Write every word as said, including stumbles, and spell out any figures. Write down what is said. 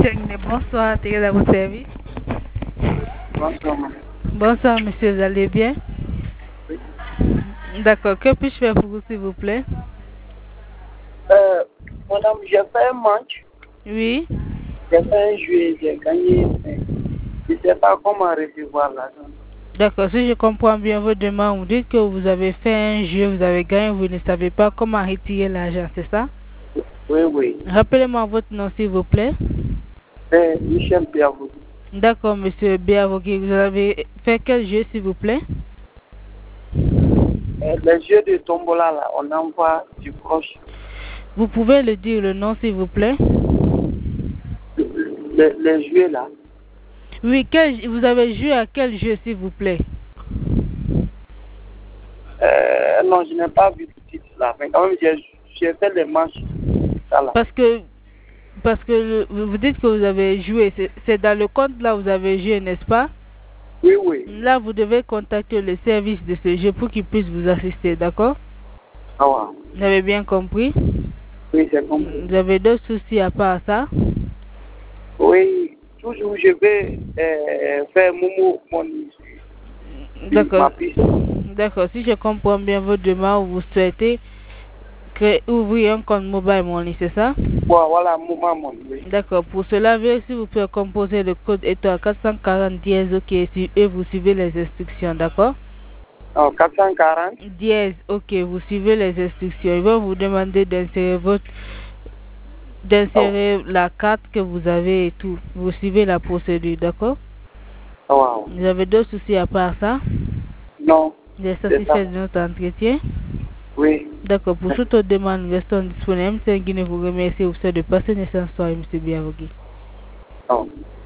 Guinée, bonsoir, Thérèse à votre service. Bonsoir, madame. Bonsoir, monsieur, vous allez bien? Oui. D'accord, que puis-je faire pour vous, s'il vous plaît? Euh, madame, j'ai fait un match. Oui. J'ai fait un jeu, j'ai gagné. Je ne sais pas comment recevoir l'argent. D'accord, si je comprends bien votre demande, vous dites que vous avez fait un jeu, vous avez gagné, vous ne savez pas comment retirer l'argent, c'est ça? Oui, oui. Rappelez-moi votre nom, s'il vous plaît. C'est Michel Biavou. D'accord, monsieur Biavogi, vous avez fait quel jeu, s'il vous plaît? Euh, le jeu de tombola, là, on envoie du proche. Vous pouvez le dire, le nom, s'il vous plaît? Le, le jeu, là. Oui, quel, vous avez joué à quel jeu, s'il vous plaît? Euh, non, je n'ai pas vu le titre là, mais quand même, j'ai fait les matchs. Là. Parce que, parce que le, vous dites que vous avez joué, c'est dans le compte là vous avez joué, n'est-ce pas? Oui, oui. Là, vous devez contacter le service de ce jeu pour qu'ils puissent vous assister, d'accord? Ah ouais. Vous avez bien compris? Oui, j'ai compris. Vous avez d'autres soucis à part ça? Oui, toujours je vais euh, faire Momo mon. D'accord. D'accord. Si je comprends bien votre demande, vous souhaitez créer, ouvrir un compte mobile money, c'est ça? Ouais, voilà, Momo mon. Oui. D'accord. Pour cela, veuillez s'il vous plaît composer le code étoile quatre cent quarante dièse, ok, et vous suivez les instructions, d'accord? Oh, quatre cent quarante dièse, ok, vous suivez les instructions. Ils vont vous demander d'insérer votre d'insérer oh. la carte que vous avez et tout. Vous suivez la procédure, d'accord? Oh, wow. Vous avez d'autres soucis à part ça? Non. Vous êtes satisfait de notre entretien? Oui. D'accord, pour toute autre demande, nous restons disponibles. M. Guinée vous remercie au de passer naissance soir, M. Biavogi. Oh.